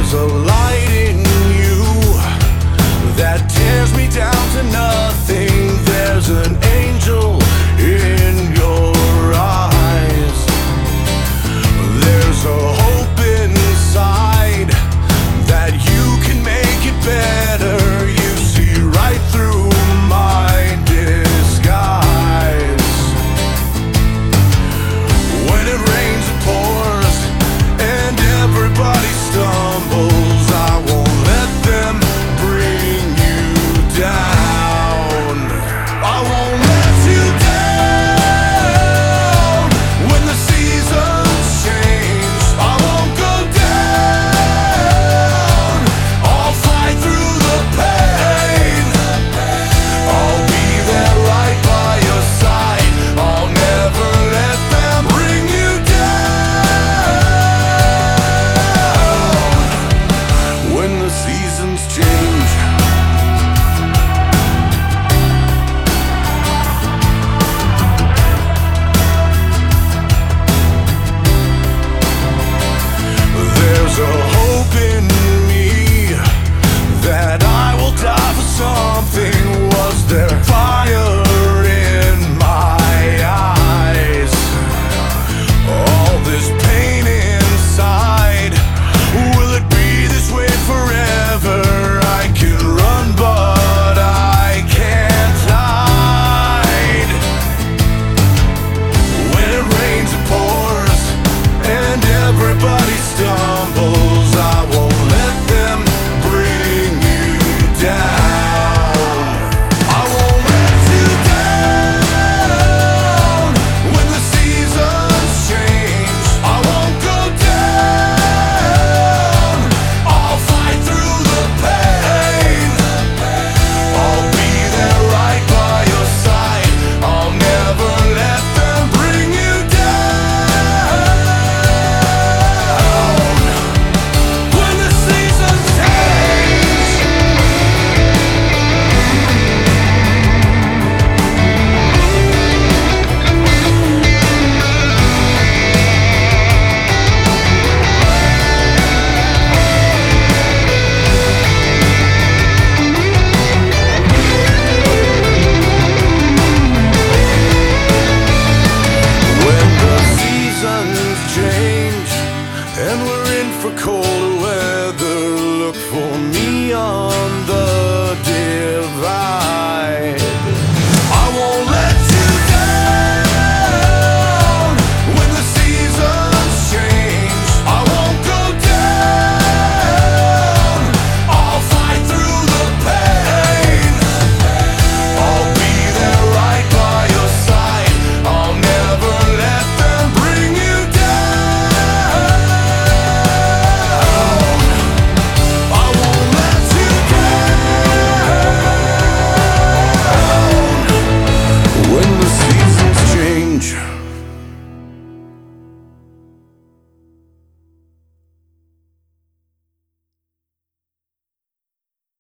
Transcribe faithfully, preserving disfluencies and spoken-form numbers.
There's a light in you that tears me down to nothing. There's an angel in your eyes. There's a hope inside that you can make it better. You see right through my disguise. When it rains it pours and everybody stumbles, I won't let them bring you down. I won't let you down. When the seasons change, I won't go down. I'll fight through the pain. I'll be there right by your side. I'll never let them bring you down. When the seasons change, there's a hope in me that I will die for something. Was there fire in my eyes? All this pain inside, will it be this way forever? I can run but I can't hide. When it rains it pours and everybody stumbles, I won't let them bring you down. I won't let you down. When the seasons change, I won't go down. I'll fight through the pain. I'll be there right by your side. I'll never let them bring you down. When the seasons change, when the seasons change and we're in for colder weather, look for